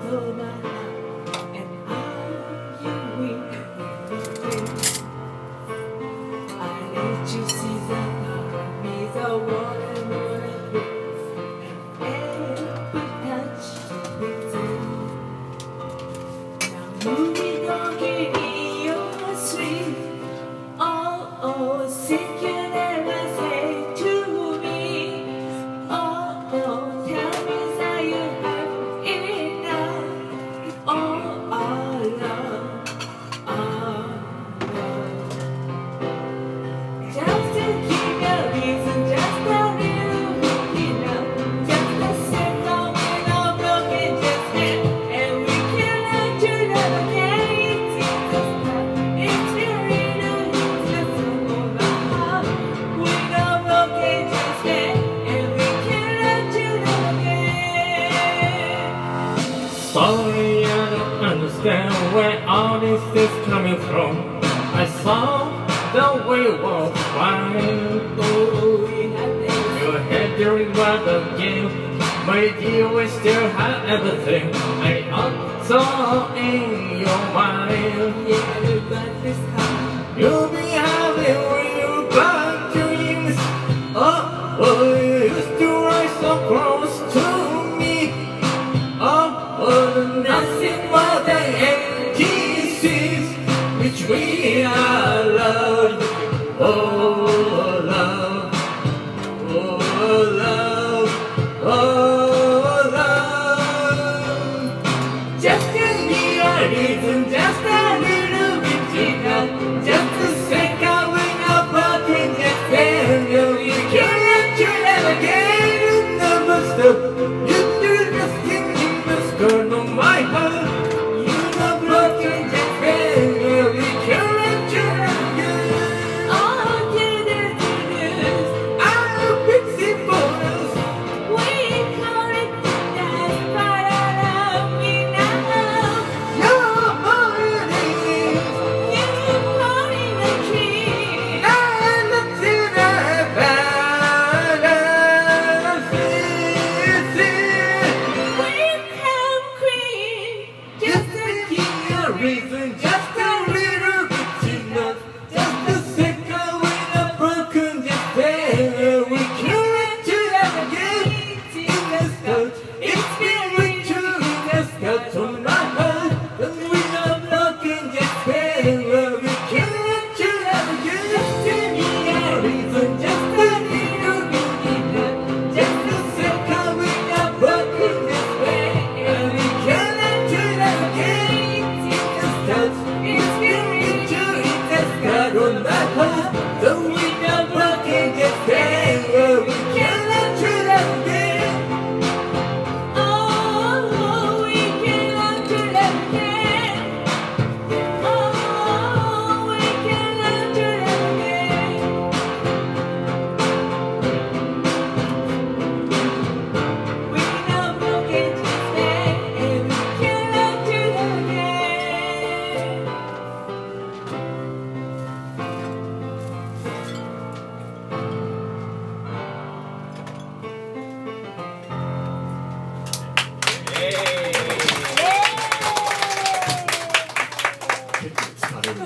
stole my heart, and how you wink with I let you see the part of me, the one I wanna be, and every touch within. Now moving on, getting your sweet, oh, sick you never say to me, oh, tell me that you have enough, our love, our love. Just to keep your reason, just a little bit enough, just a second when I'm broken, just then, and we can learn to love again. It's really just on my heart. When I'm broken, just then, and we can learn to love again. Sorry, I don't understand where all this is coming from. I saw the way you were crying. Oh, we have this. You had the reward again, but you will still have everything. I also in your mind. Yeah, but this time. You'll be happy when you back dreams. Oh, you used to rise so close to me. Oh, nothing more than empty seas, which we are loved. Oh, love, oh, love, oh, love. Just to be a reason, just a little bit enough, just to say how we're not broken, just then you can't let you never again. You never stop. You do the thing in the skirt of my heart. You're not broken, just then you can't let you never again. Oh, do-do-do-do's. I'll fix it for us. We call it that's part of me now. You're more than it. You're holding the tree. I'm not in a We have queen. just to keep your reason, just a little bit enough, just a second when I'm broken, just there we can let you love again. In the skirt, it's been with you in the skirt on my heart, and we are broken, just there we can let you love again. Just to be a reason, just a little bit enough, just a second when I'm broken, just there we can let you love again. It's been with you in the skirt on my heart, so we are broken, just there we can let you love again. Oh, we can learn to love again. Oh, we can learn to love again. We know broken just then, and we can learn to love again. Hey.